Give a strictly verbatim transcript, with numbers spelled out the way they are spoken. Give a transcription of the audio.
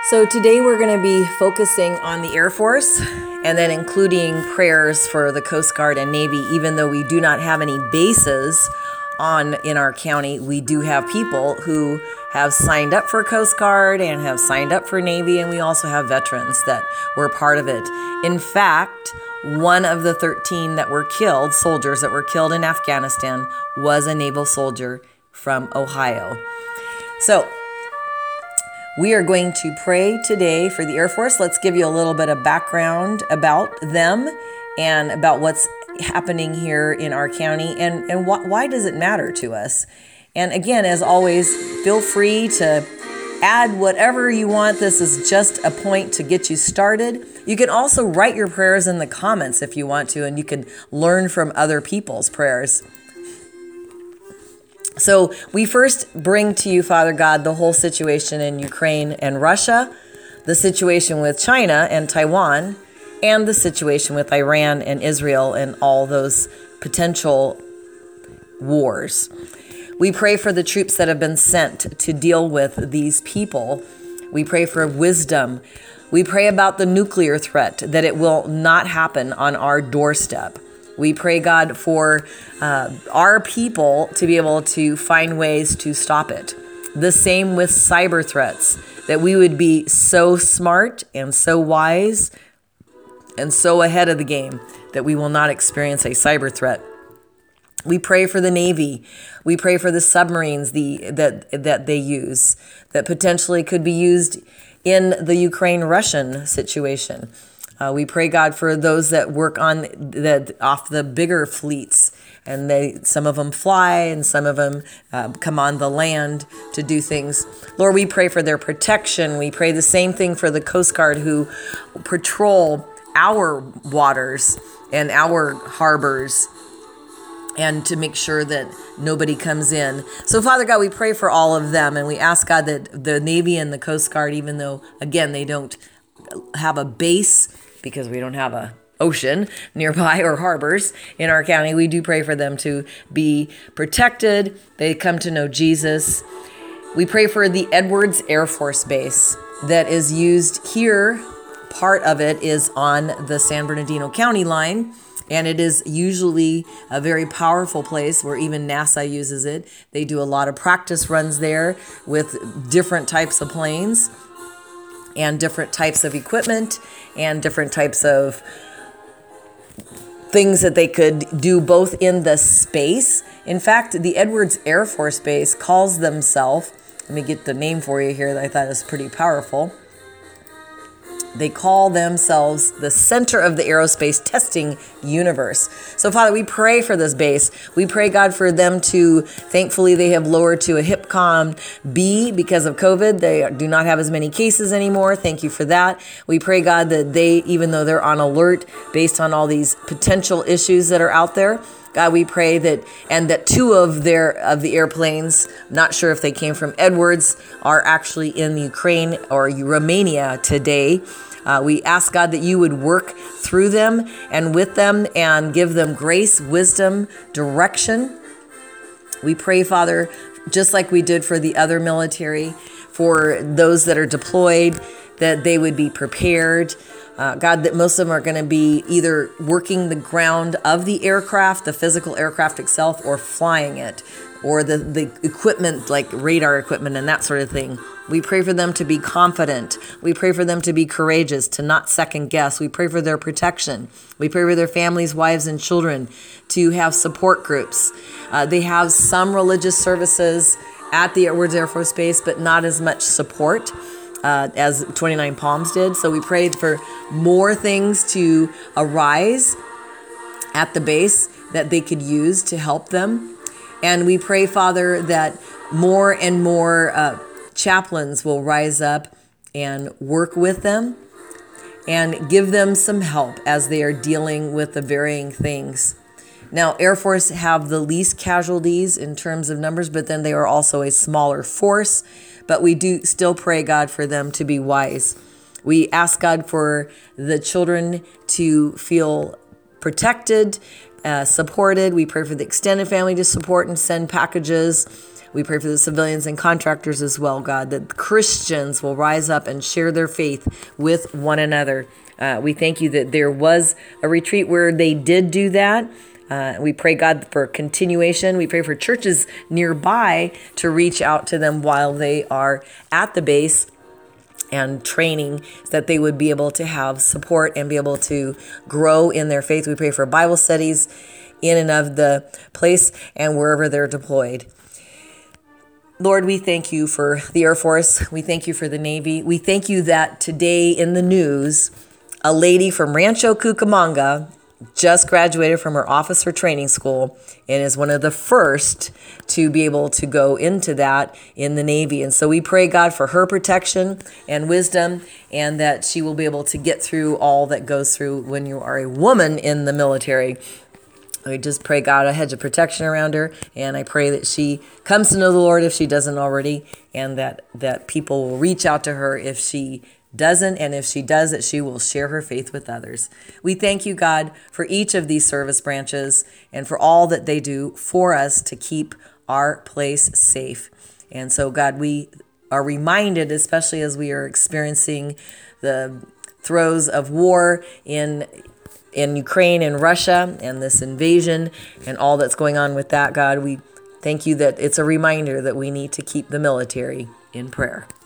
So today we're going to be focusing on the Air Force and then including prayers for the Coast Guard and Navy. Even though we do not have any bases on in our county, we do have people who have signed up for Coast Guard and have signed up for Navy, and we also have veterans that were part of it. In fact, one of the thirteen that were killed, soldiers that were killed in Afghanistan, was a naval soldier from Ohio. So we are going to pray today for the Air Force. Let's give you a little bit of background about them and about what's happening here in our county and, and wh- why does it matter to us. And again, as always, feel free to add whatever you want. This is just a point to get you started. You can also write your prayers in the comments if you want to, and you can learn from other people's prayers. So we first bring to you, Father God, the whole situation in Ukraine and Russia, the situation with China and Taiwan, and the situation with Iran and Israel and all those potential wars. We pray for the troops that have been sent to deal with these people. We pray for wisdom. We pray about the nuclear threat, that it will not happen on our doorstep. We pray, God, for uh, our people to be able to find ways to stop it. The same with cyber threats, that we would be so smart and so wise and so ahead of the game that we will not experience a cyber threat. We pray for the Navy. We pray for the submarines the, that, that they use, that potentially could be used in the Ukraine-Russian situation. Uh, we pray, God, for those that work on the off the bigger fleets, and they some of them fly and some of them uh, come on the land to do things. Lord, we pray for their protection. We pray the same thing for the Coast Guard who patrol our waters and our harbors, and to make sure that nobody comes in. So, Father God, we pray for all of them, and we ask, God, that the Navy and the Coast Guard, even though, again, they don't have a base because we don't have a ocean nearby or harbors in our county, we do pray for them to be protected. They come to know Jesus. We pray for the Edwards Air Force Base that is used here. Part of it is on the San Bernardino County line, and it is usually a very powerful place where even NASA uses it. They do a lot of practice runs there with different types of planes and different types of equipment and different types of things that they could do both in the space. In fact, the Edwards Air Force Base calls themselves, let me get the name for you here that I thought is pretty powerful. They call themselves the Center of the Aerospace Testing Universe. So, Father, we pray for this base. We pray, God, for them to, thankfully, they have lowered to a HIPCOM B because of COVID. They do not have as many cases anymore. Thank you for that. We pray, God, that they, even though they're on alert based on all these potential issues that are out there, God, we pray that, and that two of their of the airplanes, not sure if they came from Edwards, are actually in Ukraine or Romania today. Uh, we ask, God, that you would work through them and with them and give them grace, wisdom, direction. We pray, Father, just like we did for the other military, for those that are deployed, that they would be prepared. Uh, God, that most of them are going to be either working the ground of the aircraft, the physical aircraft itself, or flying it, or the, the equipment like radar equipment and that sort of thing. We pray for them to be confident. We pray for them to be courageous, to not second guess. We pray for their protection. We pray for their families, wives, and children to have support groups. Uh, they have some religious services at the Edwards Air Force Base, but not as much support Uh, as twenty-nine Palms did. So we prayed for more things to arise at the base that they could use to help them. And we pray, Father, that more and more uh, chaplains will rise up and work with them and give them some help as they are dealing with the varying things. Now, Air Force have the least casualties in terms of numbers, but then they are also a smaller force. But we do still pray, God, for them to be wise. We ask, God, for the children to feel protected, uh, supported. We pray for the extended family to support and send packages. We pray for the civilians and contractors as well, God, that Christians will rise up and share their faith with one another. Uh, we thank you that there was a retreat where they did do that. Uh, we pray, God, for continuation. We pray for churches nearby to reach out to them while they are at the base and training, so that they would be able to have support and be able to grow in their faith. We pray for Bible studies in and of the place and wherever they're deployed. Lord, we thank you for the Air Force. We thank you for the Navy. We thank you that today in the news, a lady from Rancho Cucamonga just graduated from her officer training school and is one of the first to be able to go into that in the Navy. And so we pray, God, for her protection and wisdom, and that she will be able to get through all that goes through when you are a woman in the military. I just pray, God, a hedge of protection around her, and I pray that she comes to know the Lord if she doesn't already, and that, that people will reach out to her if she doesn't, and if she does, that she will share her faith with others. We thank you, God, for each of these service branches and for all that they do for us to keep our place safe. And so, God, we are reminded, especially as we are experiencing the throes of war in in Ukraine and Russia and this invasion and all that's going on with that, God, we thank you that it's a reminder that we need to keep the military in prayer.